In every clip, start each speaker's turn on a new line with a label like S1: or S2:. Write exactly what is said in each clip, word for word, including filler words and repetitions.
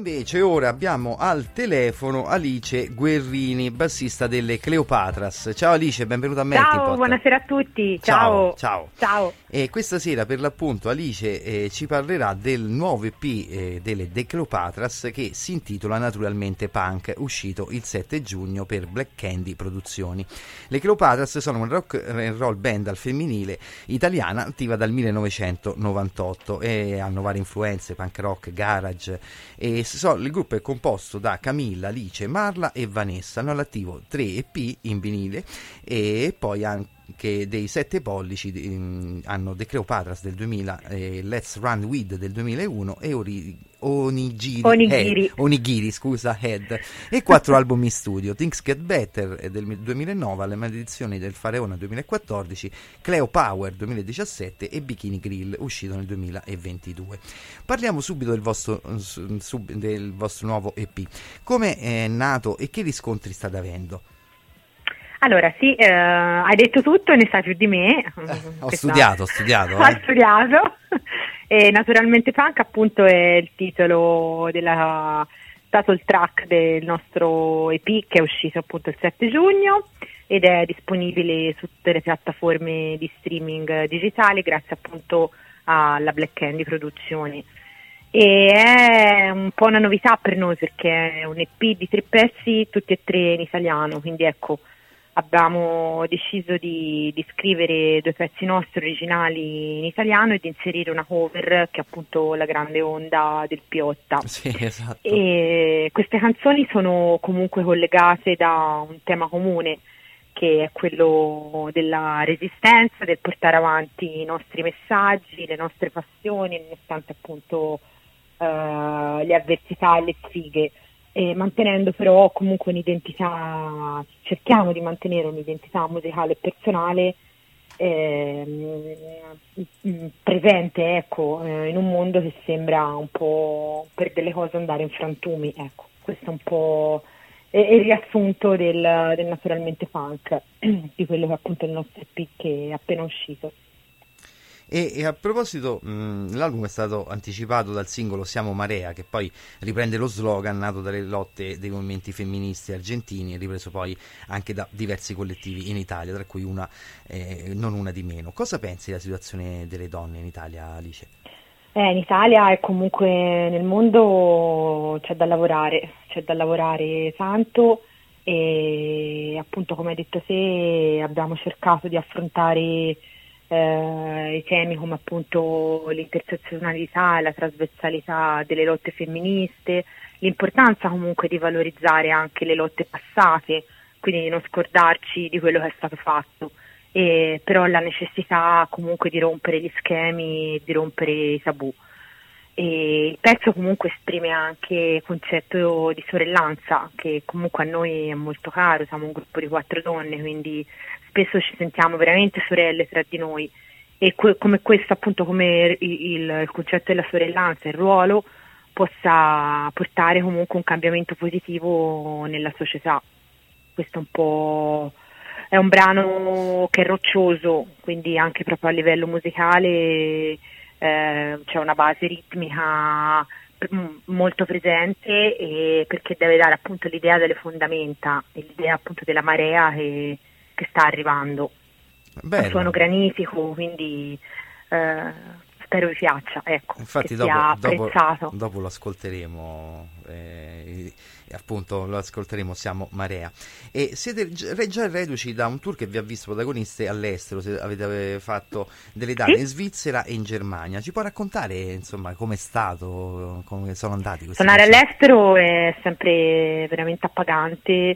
S1: invece ora abbiamo al telefono Alice Guerrini, bassista delle Cleopatras. Ciao Alice, benvenuta a Melting Pot.
S2: Ciao, buonasera a tutti.
S1: Ciao. Ciao.
S2: Ciao.
S1: E questa sera per l'appunto Alice eh, ci parlerà del nuovo E P eh, delle The Cleopatras, che si intitola Naturalmente Punk, uscito il sette giugno per Black Candy Produzioni. Le Cleopatras sono una rock and roll band al femminile italiana attiva dal millenovecentonovantotto e hanno varie influenze, punk rock, garage. E so, il gruppo è composto da Camilla, Alice, Marla e Vanessa. Hanno all'attivo tre E P in vinile e poi anche che dei sette pollici um, hanno The Cleopatras del duemila, eh, Let's Run With del duemilauno e Ori, Onigiri,
S2: Onigiri.
S1: Head, Onigiri scusa, Head, e quattro album in studio: Things Get Better del duemilanove, Le Maledizioni del Faraone duemilaquattordici, Cleo Power duemiladiciassette e Bikini Grill uscito nel duemilaventidue. Parliamo subito del vostro, sub, del vostro nuovo E P. Come è nato e che riscontri state avendo?
S2: Allora, sì, eh, hai detto tutto e ne sai più di me.
S1: Eh, ho studiato, ho studiato.
S2: Ho
S1: eh.
S2: studiato. E Naturalmente Punk, appunto, è il titolo della title track del nostro E P, che è uscito appunto il sette giugno ed è disponibile su tutte le piattaforme di streaming digitali grazie appunto alla Black Candy Produzioni. E è un po' una novità per noi perché è un E P di tre pezzi, tutti e tre in italiano, quindi ecco, abbiamo deciso di, di scrivere due pezzi nostri originali in italiano e di inserire una cover che è appunto La Grande Onda del Piotta.
S1: Sì, esatto.
S2: E queste canzoni sono comunque collegate da un tema comune, che è quello della resistenza, del portare avanti i nostri messaggi, le nostre passioni, nonostante appunto uh, le avversità e le sfighe. E mantenendo però comunque un'identità, cerchiamo di mantenere un'identità musicale e personale eh, presente, ecco, eh, in un mondo che sembra un po' per delle cose andare in frantumi, ecco, questo è un po' è, è il riassunto del, del Naturalmente Punk, di quello che è appunto il nostro E P che è appena uscito.
S1: E, e a proposito, mh, l'album è stato anticipato dal singolo Siamo Marea, che poi riprende lo slogan nato dalle lotte dei movimenti femministi argentini e ripreso poi anche da diversi collettivi in Italia, tra cui una, eh, non una di meno. Cosa pensi della situazione delle donne in Italia, Alice?
S2: Eh, in Italia e comunque nel mondo c'è da lavorare, c'è da lavorare tanto e appunto come hai detto te abbiamo cercato di affrontare Eh, i temi come appunto l'intersezionalità e la trasversalità delle lotte femministe, l'importanza comunque di valorizzare anche le lotte passate, quindi di non scordarci di quello che è stato fatto, e però la necessità comunque di rompere gli schemi, di rompere i tabù. E il pezzo comunque esprime anche il concetto di sorellanza, che comunque a noi è molto caro, siamo un gruppo di quattro donne, quindi spesso ci sentiamo veramente sorelle tra di noi e que- come questo appunto, come il, il, il concetto della sorellanza, il ruolo possa portare comunque un cambiamento positivo nella società. Questo è un po' è un brano che è roccioso, quindi anche proprio a livello musicale eh, c'è una base ritmica molto presente e perché deve dare appunto l'idea delle fondamenta e l'idea appunto della marea che che sta arrivando.
S1: Bello.
S2: Un suono granitico, quindi eh, spero vi piaccia, ecco.
S1: Infatti
S2: che
S1: dopo,
S2: sia
S1: dopo,
S2: apprezzato.
S1: dopo lo ascolteremo, eh, appunto lo ascolteremo Siamo Marea. E siete già reduci da un tour che vi ha visto protagoniste all'estero, se avete fatto delle date sì? in Svizzera e in Germania. Ci può raccontare insomma com'è stato, come sono andati questi
S2: Suonare
S1: concerti?
S2: all'estero è sempre veramente appagante.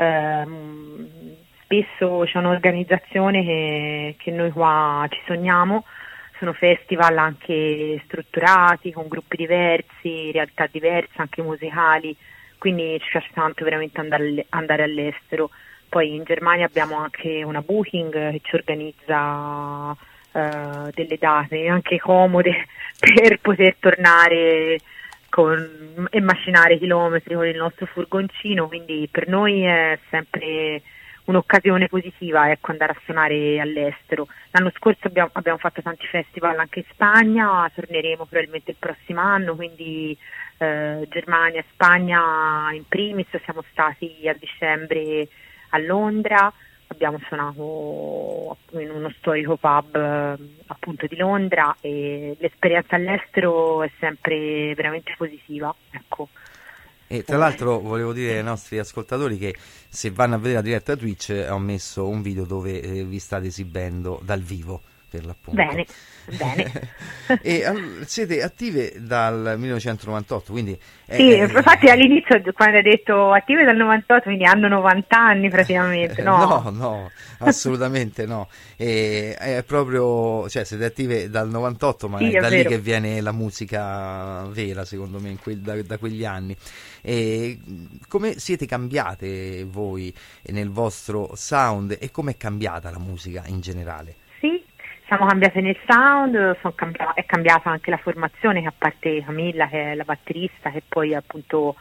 S2: Ehm, spesso c'è un'organizzazione che, che noi qua ci sogniamo, sono festival anche strutturati con gruppi diversi, realtà diverse anche musicali, quindi ci piace tanto veramente andare, andare all'estero. Poi in Germania abbiamo anche una booking che ci organizza uh, delle date anche comode per poter tornare con, e macinare chilometri con il nostro furgoncino, quindi per noi è sempre un'occasione positiva, ecco, andare a suonare all'estero. L'anno scorso abbiamo, abbiamo fatto tanti festival anche in Spagna, torneremo probabilmente il prossimo anno, quindi eh, Germania, Spagna in primis, siamo stati a dicembre a Londra, abbiamo suonato in uno storico pub eh, appunto di Londra, e l'esperienza all'estero è sempre veramente positiva, ecco.
S1: E tra l'altro volevo dire ai nostri ascoltatori che se vanno a vedere la diretta Twitch ho messo un video dove eh, vi state esibendo dal vivo, per l'appunto.
S2: Bene, bene.
S1: E all- siete attive dal millenovecentonovantotto, quindi... È,
S2: sì,
S1: è...
S2: infatti all'inizio quando hai detto attive dal novantotto, quindi hanno novanta anni praticamente, no?
S1: no, no, assolutamente no. E, è proprio, cioè siete attive dal novantotto, ma
S2: sì,
S1: è da
S2: è
S1: lì
S2: vero.
S1: che viene la musica vera, secondo me, in que- da, da quegli anni. E come siete cambiate voi nel vostro sound e come è cambiata la musica in generale?
S2: Sì, siamo cambiate nel sound, sono cambia- è cambiata anche la formazione, che a parte Camilla che è la batterista, che poi è appunto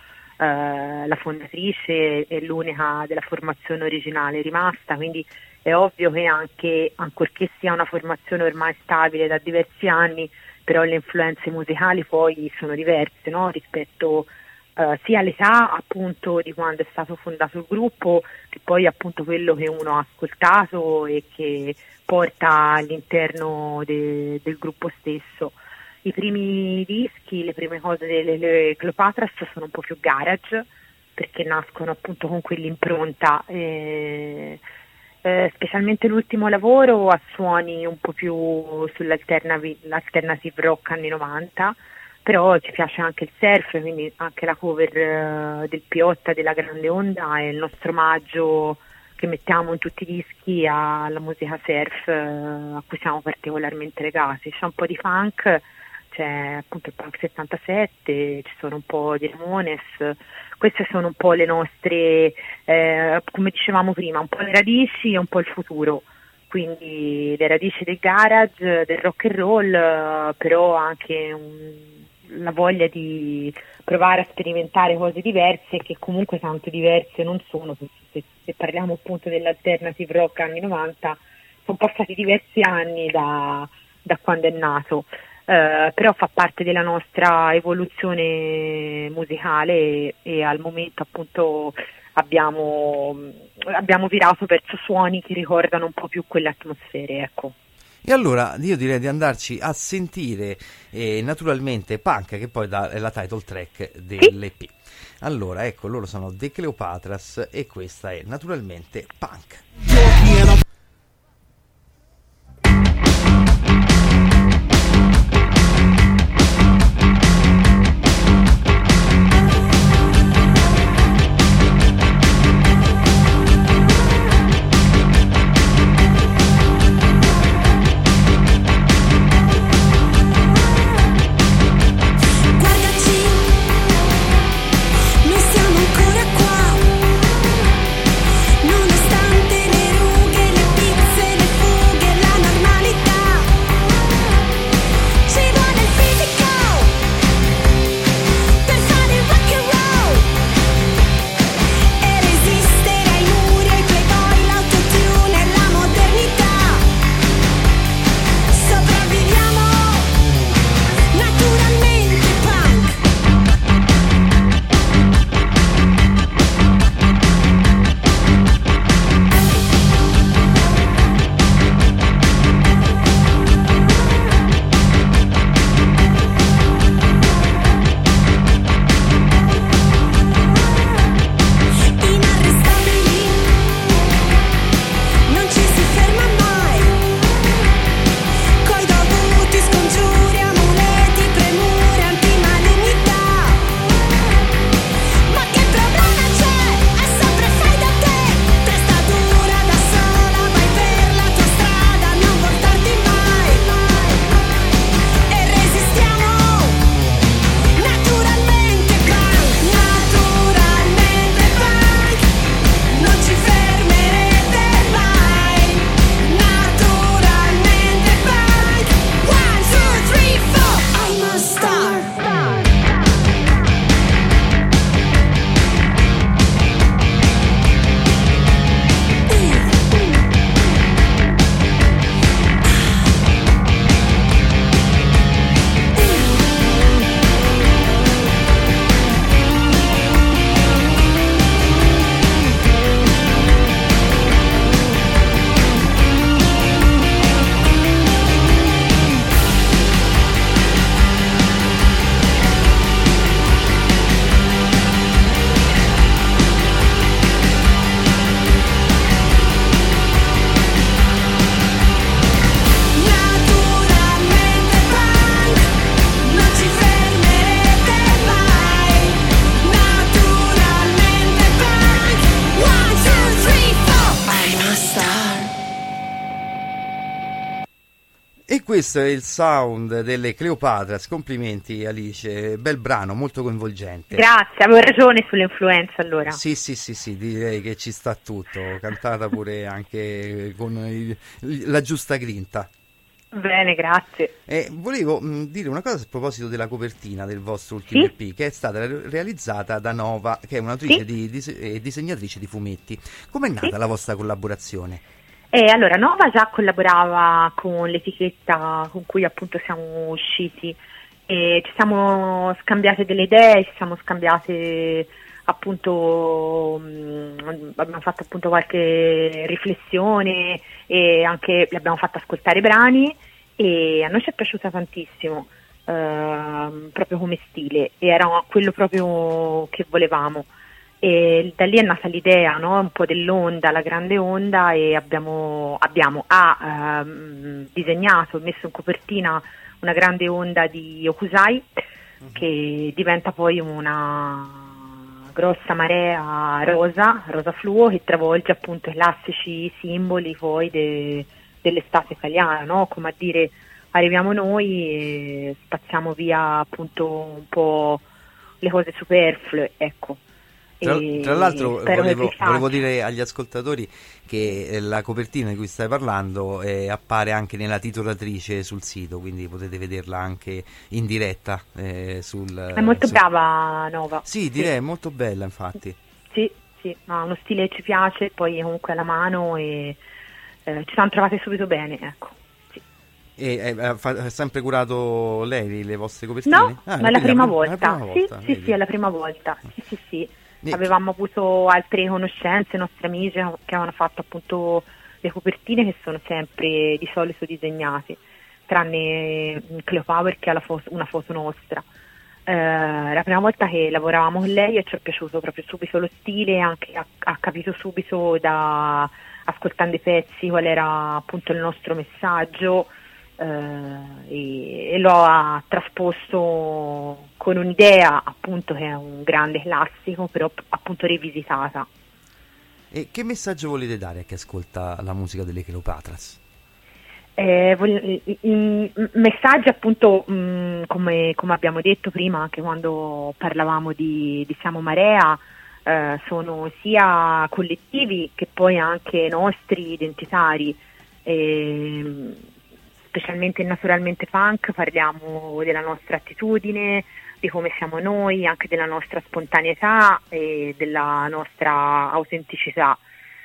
S2: eh, la fondatrice, è l'unica della formazione originale rimasta, quindi è ovvio che anche, ancorché sia una formazione ormai stabile da diversi anni, però le influenze musicali poi sono diverse, no? Rispetto Uh, sia all'età appunto di quando è stato fondato il gruppo, che poi appunto quello che uno ha ascoltato e che porta all'interno de- del gruppo stesso. I primi dischi, le prime cose delle Cleopatras sono un po' più garage, perché nascono appunto con quell'impronta, eh, eh, specialmente l'ultimo lavoro ha suoni un po' più sull'alternative rock anni novanta, però ci piace anche il surf, quindi anche la cover uh, del Piotta della Grande Onda è il nostro omaggio che mettiamo in tutti i dischi alla musica surf uh, a cui siamo particolarmente legati. C'è un po' di funk, c'è appunto il Punk settantasette, ci sono un po' di Ramones, queste sono un po' le nostre, eh, come dicevamo prima, un po' le radici e un po' il futuro. Quindi le radici del garage, del rock and roll, uh, però anche un la voglia di provare a sperimentare cose diverse, che comunque tanto diverse non sono, se, se parliamo appunto dell'alternative rock anni novanta, sono passati diversi anni da, da quando è nato, eh, però fa parte della nostra evoluzione musicale e, e al momento appunto abbiamo, abbiamo virato verso suoni che ricordano un po' più quelle atmosfere, ecco.
S1: E allora io direi di andarci a sentire eh, naturalmente Punk, che poi da, è la title track dell'E P. Allora, ecco, loro sono The Cleopatras e questa è naturalmente Punk.
S3: Noi siamo ancora qua, nonostante le
S1: questo è il sound delle Cleopatras. Complimenti Alice, bel brano, molto coinvolgente.
S2: Grazie, avevo ragione sull'influenza allora.
S1: Sì, sì, sì, sì, direi che ci sta tutto, cantata pure anche con il, la giusta grinta.
S2: Bene, grazie.
S1: Eh, volevo mh, dire una cosa a proposito della copertina del vostro ultimo
S2: Sì?
S1: E P, che è stata re- realizzata da Nova, che è un'autrice
S2: Sì?
S1: di, di, eh, disegnatrice di fumetti. Com'è nata
S2: Sì?
S1: la vostra collaborazione?
S2: E allora Nova già collaborava con l'etichetta con cui appunto siamo usciti e ci siamo scambiate delle idee, ci siamo scambiate appunto, mh, abbiamo fatto appunto qualche riflessione e anche le abbiamo fatto ascoltare i brani e a noi ci è piaciuta tantissimo, ehm, proprio come stile, e era quello proprio che volevamo. E da lì è nata l'idea, no? Un po' dell'onda, la grande onda, e abbiamo, abbiamo ha, ehm, disegnato e messo in copertina una grande onda di Hokusai, uh-huh, che diventa poi una grossa marea rosa, rosa fluo, che travolge appunto i classici simboli poi de, dell'estate italiana, no? Come a dire, arriviamo noi e spazziamo via appunto un po' le cose superflue, ecco.
S1: Tra, tra l'altro volevo, volevo dire agli ascoltatori che eh, la copertina di cui stai parlando eh, appare anche nella titolatrice sul sito, quindi potete vederla anche in diretta eh, sul...
S2: È molto
S1: sul...
S2: brava Nova.
S1: Sì, direi sì, è molto bella infatti.
S2: Sì, sì, ha uno stile che ci piace, poi comunque alla mano e eh, ci siamo trovate subito bene, ecco.
S1: E eh, ha sempre curato lei le vostre copertine?
S2: No,
S1: ah,
S2: ma è la prima,
S1: prima,
S2: volta.
S1: la prima volta.
S2: Sì, sì, sì, è la prima volta. Sì, sì, sì.
S1: E
S2: Avevamo avuto altre conoscenze, nostri amici che avevano fatto appunto le copertine, che sono sempre di solito disegnate, tranne Cleopatra che ha la foto, una foto nostra. Eh, la prima volta che lavoravamo con lei e ci è piaciuto proprio subito lo stile, anche ha, ha capito subito da ascoltando i pezzi qual era appunto il nostro messaggio. Uh, e, e lo ha trasposto con un'idea appunto che è un grande classico, però appunto rivisitata.
S1: E che messaggio volete dare a chi ascolta la musica delle Cleopatras?
S2: Eh, vol- i messaggi appunto mh, come, come abbiamo detto prima anche quando parlavamo di, di Siamo Marea, eh, sono sia collettivi che poi anche nostri, identitari. eh, Specialmente in Naturalmente Punk parliamo della nostra attitudine, di come siamo noi, anche della nostra spontaneità e della nostra autenticità.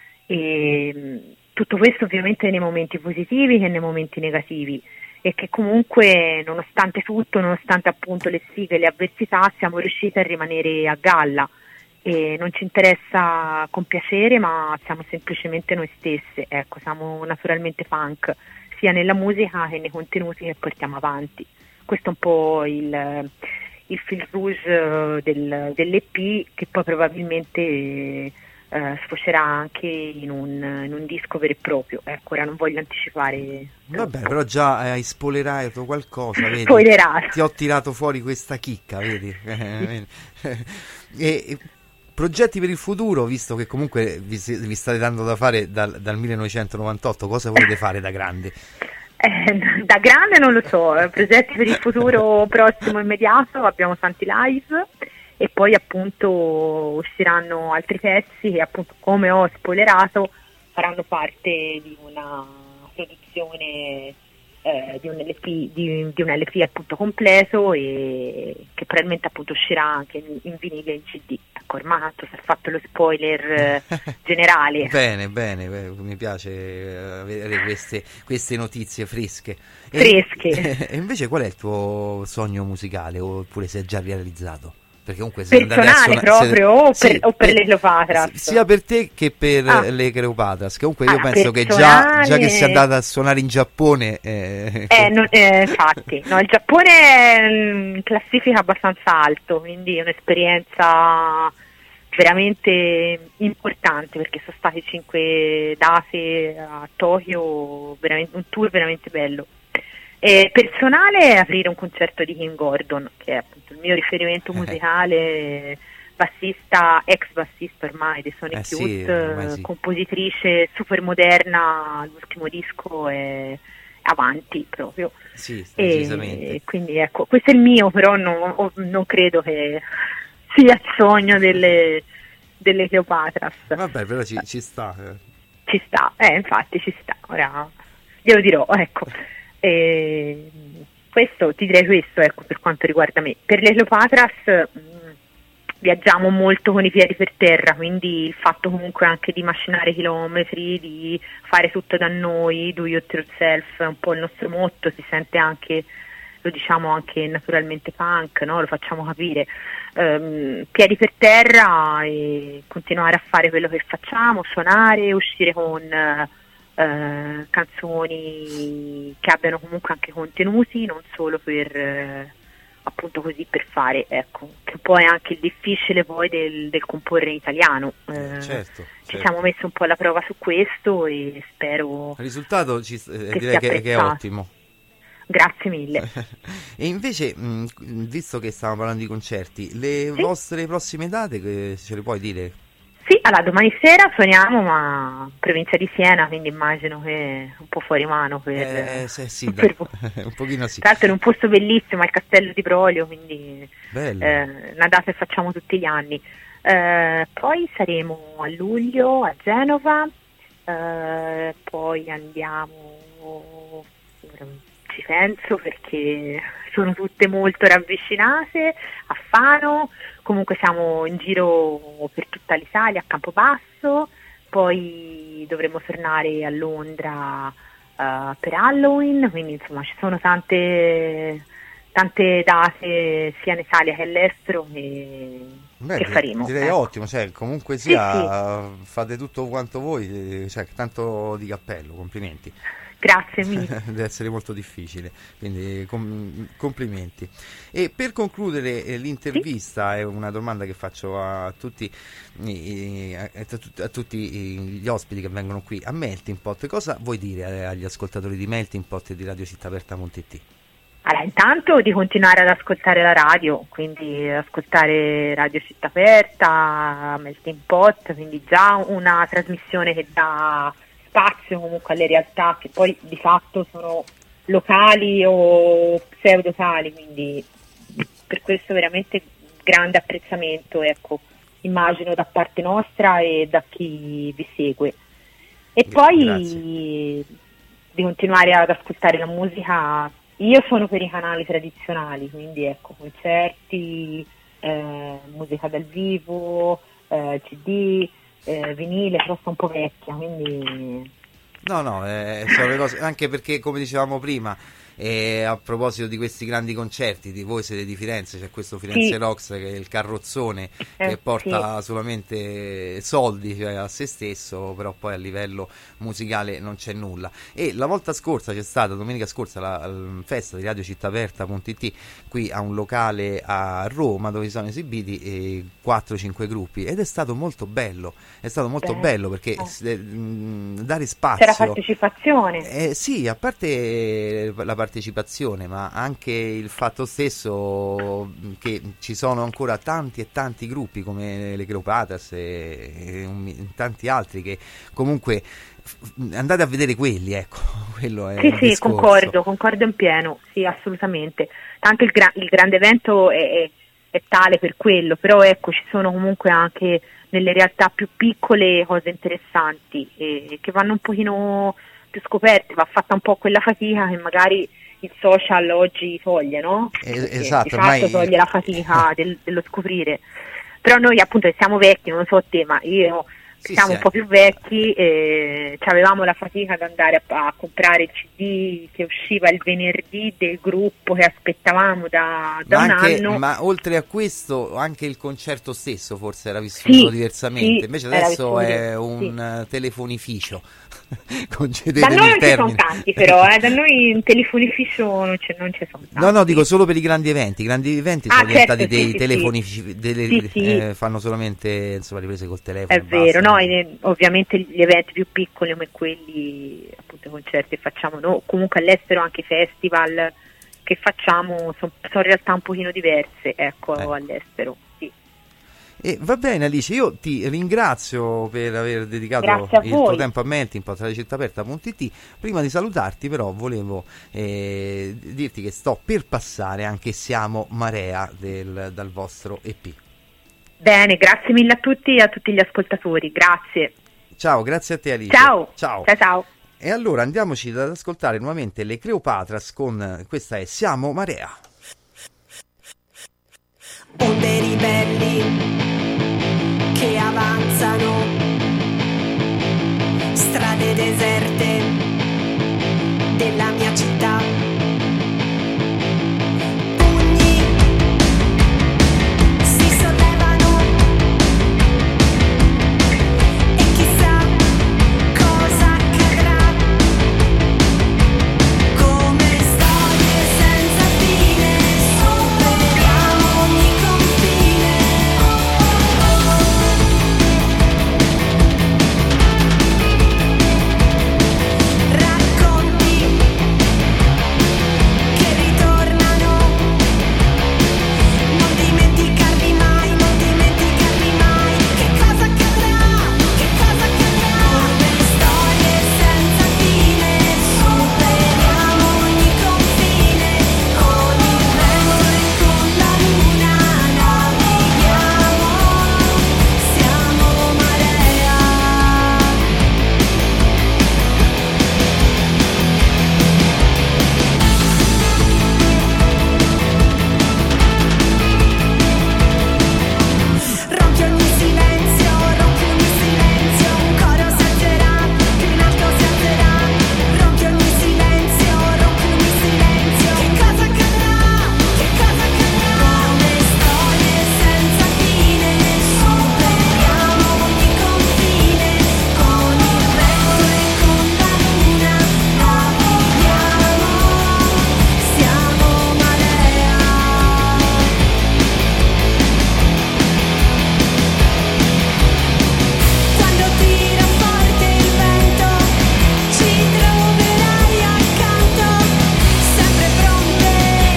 S2: E tutto questo ovviamente nei momenti positivi che nei momenti negativi, e che comunque nonostante tutto, nonostante appunto le sfighe e le avversità, siamo riusciti a rimanere a galla e non ci interessa compiacere, ma siamo semplicemente noi stesse, ecco, siamo Naturalmente Punk, sia nella musica che nei contenuti che portiamo avanti. Questo è un po' il, il fil rouge del, dell'E P, che poi probabilmente eh, sfocerà anche in un, in un disco vero e proprio. Ecco, ora non voglio anticipare.
S1: Vabbè, però già hai spoilerato qualcosa, vedi?
S2: Spoilerato.
S1: Ti ho tirato fuori questa chicca, vedi? e, progetti per il futuro, visto che comunque vi, vi state dando da fare dal, dal millenovecentonovantotto, cosa volete fare da grande?
S2: Eh, da grande non lo so, progetti per il futuro prossimo immediato, abbiamo tanti live e poi appunto usciranno altri pezzi che appunto, come ho spoilerato, faranno parte di una produzione eh, di un L P, di, di un L P appunto completo, e che probabilmente appunto uscirà anche in, in vinile e in C D. Ecco, ormai tanto si è fatto lo spoiler eh, generale.
S1: Bene, bene, mi piace avere queste, queste notizie fresche.
S2: Fresche.
S1: E, e invece qual è il tuo sogno musicale, oppure se è già realizzato? Perché comunque se
S2: personale
S1: suona,
S2: proprio
S1: se,
S2: o, per,
S1: sì,
S2: o per
S1: per,
S2: le Cleopatras?
S1: Sia per te che per
S2: ah.
S1: le Cleopatras, che comunque io
S2: ah,
S1: penso
S2: personale...
S1: che già, già che sia andata a suonare in Giappone
S2: eh, eh, non, eh infatti no, il Giappone è in classifica abbastanza alto, quindi è un'esperienza veramente importante, perché sono state cinque date a Tokyo, veramente, un tour veramente bello. E personale, aprire un concerto di Kim Gordon, che è appunto il mio riferimento musicale, bassista, ex bassista ormai dei Sonic
S1: eh
S2: Youth,
S1: sì, ormai sì.
S2: compositrice super moderna, l'ultimo disco è avanti proprio.
S1: Sì,
S2: e quindi ecco, questo è il mio, però no, non credo che sia il sogno delle, delle Cleopatras.
S1: Vabbè, però ci, ci sta. Eh.
S2: Ci sta, eh, infatti ci sta, ora glielo dirò, ecco. E questo, ti direi questo, ecco, per quanto riguarda me. Per le Cleopatras mh, viaggiamo molto con i piedi per terra, quindi il fatto comunque anche di macinare chilometri, di fare tutto da noi, do it yourself, è un po' il nostro motto, si sente anche, lo diciamo anche naturalmente punk, no? Lo facciamo capire. Um, piedi per terra e continuare a fare quello che facciamo, suonare, uscire con uh, canzoni che abbiano comunque anche contenuti, non solo per uh, appunto così per fare, ecco, che poi è anche il difficile poi del, del comporre in italiano. Uh,
S1: certo,
S2: ci
S1: certo.
S2: siamo messi un po' alla prova su questo e spero
S1: il risultato ci, eh,
S2: che
S1: direi che, che è ottimo.
S2: Grazie mille.
S1: E invece, mh, visto che stiamo parlando di concerti, le sì? vostre prossime date, che ce le puoi dire?
S2: Sì, allora domani sera suoniamo, ma provincia di Siena, quindi immagino che un po' fuori mano per,
S1: eh, sì, sì,
S2: per
S1: dai. Un pochino sì.
S2: Tra l'altro è un posto bellissimo, al Castello di Brolio, quindi
S1: bello.
S2: Eh, una data che facciamo tutti gli anni. Eh, poi saremo a luglio a Genova, eh, poi andiamo... ci penso perché sono tutte molto ravvicinate, a Fano, comunque siamo in giro per tutta l'Italia, a Campobasso, poi dovremo tornare a Londra uh, per Halloween, quindi insomma ci sono tante tante date sia in Italia che all'estero che,
S1: Beh,
S2: che faremo.
S1: Direi
S2: ecco.
S1: Ottimo, cioè comunque sia
S2: sì, sì.
S1: fate tutto quanto voi, cioè tanto di cappello, complimenti.
S2: Grazie mille.
S1: Deve essere molto difficile, quindi com- complimenti. E per concludere eh, l'intervista, sì? È una domanda che faccio a tutti, eh, a, a, a tutti gli ospiti che vengono qui a Melting Pot. Cosa vuoi dire agli ascoltatori di Melting Pot e di Radio Città Aperta punto it?
S2: Allora, intanto di continuare ad ascoltare la radio, quindi ascoltare Radio Città Aperta, Melting Pot, quindi già una trasmissione che dà spazio comunque alle realtà che poi di fatto sono locali o pseudotali, quindi per questo veramente grande apprezzamento, ecco, immagino da parte nostra e da chi vi segue. E poi Grazie. Di continuare ad ascoltare la musica. Io sono per i canali tradizionali, quindi ecco, concerti, eh, musica dal vivo, eh, C D, eh, vinile, però sto un po' vecchia, quindi...
S1: No, no, eh, sono le cose, anche perché come dicevamo prima, e a proposito di questi grandi concerti, di voi siete di Firenze, c'è questo Firenze sì. Rocks che è il carrozzone eh, che porta sì. solamente soldi, cioè, a se stesso, però poi a livello musicale non c'è nulla. E la volta scorsa c'è stata, domenica scorsa, la, la festa di Radio Città Aperta punto it qui a un locale a Roma dove si sono esibiti eh, quattro cinque gruppi ed è stato molto bello, è stato molto Beh, bello perché eh. mh, dare spazio...
S2: C'era partecipazione.
S1: Eh, sì, a parte la partecipazione partecipazione, ma anche il fatto stesso che ci sono ancora tanti e tanti gruppi come le Cleopatras e, e un, tanti altri che comunque andate a vedere quelli, ecco, quello è
S2: sì,
S1: il
S2: sì,
S1: discorso.
S2: concordo, concordo in pieno, sì, assolutamente. Tanto il, gra- il grande evento è, è, è tale per quello, però ecco, ci sono comunque anche nelle realtà più piccole cose interessanti e, che vanno un pochino più scoperte, va fatta un po' quella fatica che magari il social oggi toglie, no?
S1: Eh, esatto,
S2: di fatto
S1: ormai...
S2: toglie la fatica del, dello scoprire. Però noi appunto siamo vecchi, non so te, ma io sì, siamo sì, un po' più vecchi e avevamo la fatica ad andare a, a comprare il C D che usciva il venerdì del gruppo che aspettavamo da, da un
S1: anche,
S2: anno.
S1: Ma oltre a questo anche il concerto stesso forse era vissuto
S2: sì,
S1: diversamente,
S2: sì,
S1: invece adesso è un sì. telefonificio. Da
S2: noi non ci sono tanti però, eh? Da noi in telefonificio non, non ci sono tanti.
S1: No, no, dico solo per i grandi eventi. I grandi eventi
S2: ah,
S1: sono
S2: certo,
S1: diventati
S2: sì,
S1: dei
S2: sì,
S1: telefonifici,
S2: sì.
S1: delle,
S2: sì, sì.
S1: Eh, fanno solamente insomma riprese col telefono.
S2: È vero, no, in, ovviamente gli eventi più piccoli come quelli, appunto i concerti che facciamo noi, comunque all'estero anche i festival che facciamo sono son realtà un pochino diverse, ecco, ecco. all'estero, sì.
S1: E va bene Alice, io ti ringrazio per aver dedicato il
S2: voi.
S1: tuo tempo a Melting Pot, alla città aperta punto it. Prima di salutarti però volevo eh, dirti che sto per passare anche Siamo Marea del, dal vostro E P.
S2: Bene, grazie mille a tutti e a tutti gli ascoltatori, grazie.
S1: Ciao, grazie a te Alice.
S2: Ciao.
S1: Ciao.
S2: Ciao, ciao.
S1: E allora andiamoci ad ascoltare nuovamente le Cleopatras con questa è Siamo Marea.
S3: Onde ribelli che avanzano, strade deserte della mia città, pugni si sollevano e chissà cosa accadrà, come storie senza fine, superiamo ogni confine. Racconti che ritornano, non dimenticarli mai, non dimenticarli mai. Che cosa accadrà? Che cosa accadrà? Come storie senza fine, superiamo ogni confine. Con il vento e con la luna navighiamo, siamo marea. Rompi ogni silenzio, rompi ogni silenzio, un coro salterà, più in alto si alzerà. Rompi ogni silenzio, rompi ogni silenzio. Che cosa accadrà? Che cosa accadrà? Come storie senza fine, superiamo ogni confine. Con il vento e con la luna navighiamo, siamo marea. Quando tira forte il vento, ci troverai accanto, sempre pronte.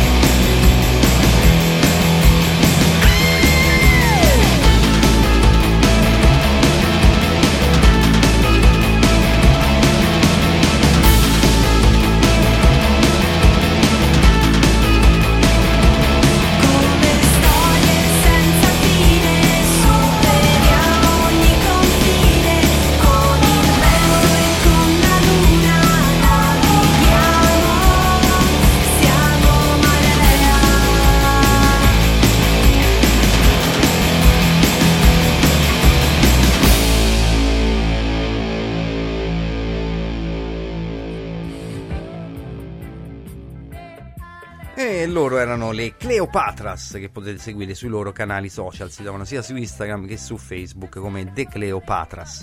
S3: Come storie senza fine, superiamo ogni confine. Con il vento e con la luna navighiamo, siamo marea.
S1: E loro erano le Cleopatras, che potete seguire sui loro canali social, si trovano sia su Instagram che su Facebook come The Cleopatras.